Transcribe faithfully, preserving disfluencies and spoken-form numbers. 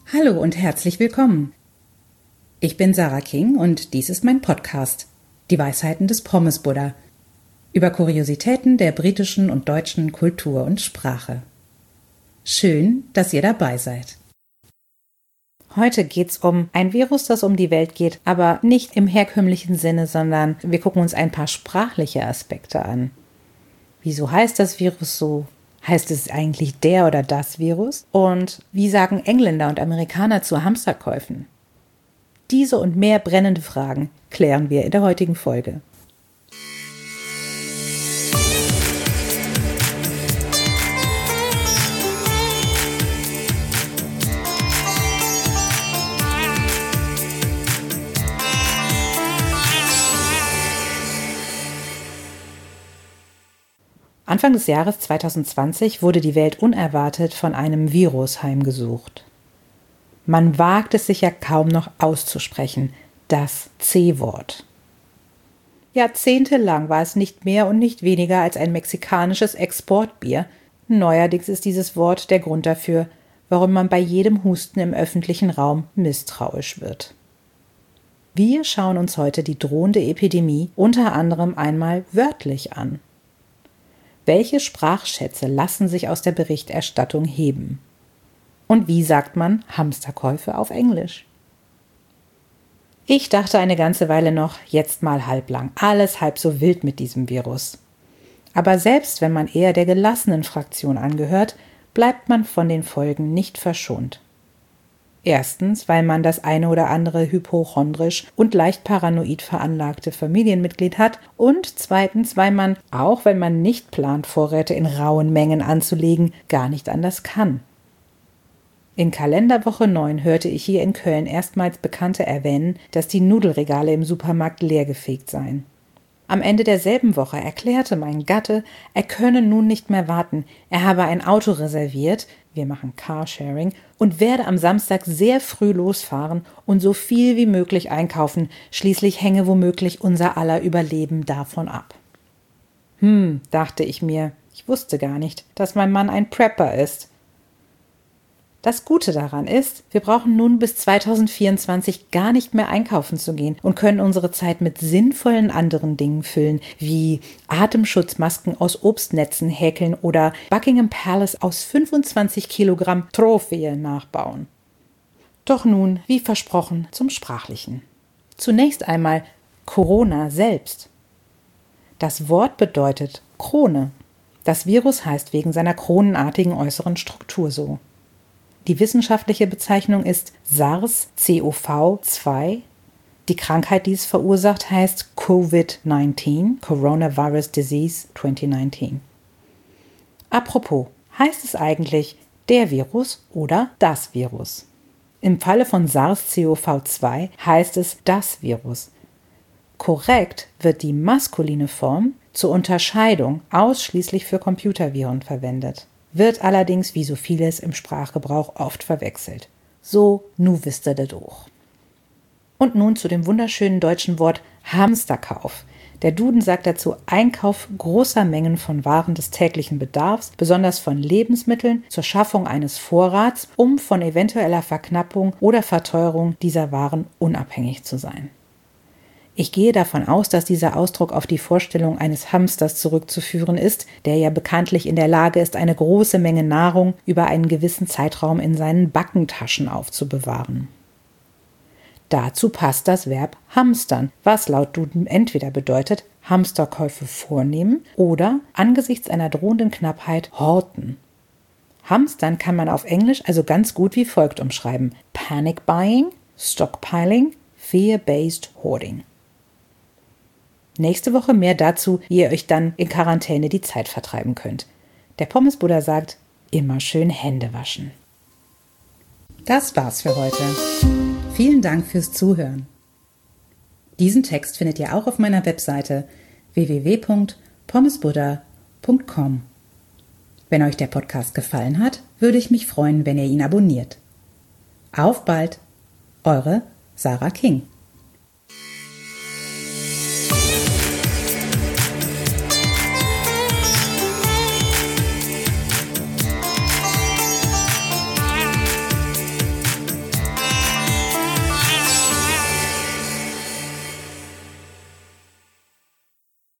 Hallo und herzlich willkommen. Ich bin Sarah King und dies ist mein Podcast, die Weisheiten des Pommes-Buddha, über Kuriositäten der britischen und deutschen Kultur und Sprache. Schön, dass ihr dabei seid. Heute geht's um ein Virus, das um die Welt geht, aber nicht im herkömmlichen Sinne, sondern wir gucken uns ein paar sprachliche Aspekte an. Wieso heißt das Virus so? Heißt es eigentlich der oder das Virus? Und wie sagen Engländer und Amerikaner zu Hamsterkäufen? Diese und mehr brennende Fragen klären wir in der heutigen Folge. Anfang des Jahres zweitausendzwanzig wurde die Welt unerwartet von einem Virus heimgesucht. Man wagt es sich ja kaum noch auszusprechen, das C-Wort. Jahrzehntelang war es nicht mehr und nicht weniger als ein mexikanisches Exportbier. Neuerdings ist dieses Wort der Grund dafür, warum man bei jedem Husten im öffentlichen Raum misstrauisch wird. Wir schauen uns heute die drohende Epidemie unter anderem einmal wörtlich an. Welche Sprachschätze lassen sich aus der Berichterstattung heben? Und wie sagt man Hamsterkäufe auf Englisch? Ich dachte eine ganze Weile noch, jetzt mal halblang, alles halb so wild mit diesem Virus. Aber selbst wenn man eher der gelassenen Fraktion angehört, bleibt man von den Folgen nicht verschont. Erstens, weil man das eine oder andere hypochondrisch und leicht paranoid veranlagte Familienmitglied hat und zweitens, weil man, auch wenn man nicht plant, Vorräte in rauen Mengen anzulegen, gar nicht anders kann. In Kalenderwoche neun hörte ich hier in Köln erstmals Bekannte erwähnen, dass die Nudelregale im Supermarkt leergefegt seien. Am Ende derselben Woche erklärte mein Gatte, er könne nun nicht mehr warten, er habe ein Auto reserviert, wir machen Carsharing, und werde am Samstag sehr früh losfahren und so viel wie möglich einkaufen, schließlich hänge womöglich unser aller Überleben davon ab. Hm, dachte ich mir, ich wusste gar nicht, dass mein Mann ein Prepper ist. Das Gute daran ist, wir brauchen nun bis zweitausendvierundzwanzig gar nicht mehr einkaufen zu gehen und können unsere Zeit mit sinnvollen anderen Dingen füllen, wie Atemschutzmasken aus Obstnetzen häkeln oder Buckingham Palace aus fünfundzwanzig Kilogramm Trophäe nachbauen. Doch nun, wie versprochen, zum Sprachlichen. Zunächst einmal Corona selbst. Das Wort bedeutet Krone. Das Virus heißt wegen seiner kronenartigen äußeren Struktur so. Die wissenschaftliche Bezeichnung ist SARS-C o V zwei. Die Krankheit, die es verursacht, heißt Covid neunzehn, Coronavirus Disease zwanzig neunzehn. Apropos, heißt es eigentlich der Virus oder das Virus? Im Falle von SARS-C o V zwei heißt es das Virus. Korrekt wird die maskuline Form zur Unterscheidung ausschließlich für Computerviren verwendet. Wird allerdings wie so vieles im Sprachgebrauch oft verwechselt. So, nu wisst ihr das auch. Und nun zu dem wunderschönen deutschen Wort Hamsterkauf. Der Duden sagt dazu Einkauf großer Mengen von Waren des täglichen Bedarfs, besonders von Lebensmitteln, zur Schaffung eines Vorrats, um von eventueller Verknappung oder Verteuerung dieser Waren unabhängig zu sein. Ich gehe davon aus, dass dieser Ausdruck auf die Vorstellung eines Hamsters zurückzuführen ist, der ja bekanntlich in der Lage ist, eine große Menge Nahrung über einen gewissen Zeitraum in seinen Backentaschen aufzubewahren. Dazu passt das Verb hamstern, was laut Duden entweder bedeutet, Hamsterkäufe vornehmen oder angesichts einer drohenden Knappheit horten. Hamstern kann man auf Englisch also ganz gut wie folgt umschreiben: Panic Buying, Stockpiling, Fear-Based Hoarding. Nächste Woche mehr dazu, wie ihr euch dann in Quarantäne die Zeit vertreiben könnt. Der Pommes-Buddha sagt, immer schön Hände waschen. Das war's für heute. Vielen Dank fürs Zuhören. Diesen Text findet ihr auch auf meiner Webseite w w w punkt pommesbuddha punkt com. Wenn euch der Podcast gefallen hat, würde ich mich freuen, wenn ihr ihn abonniert. Auf bald, eure Sarah King.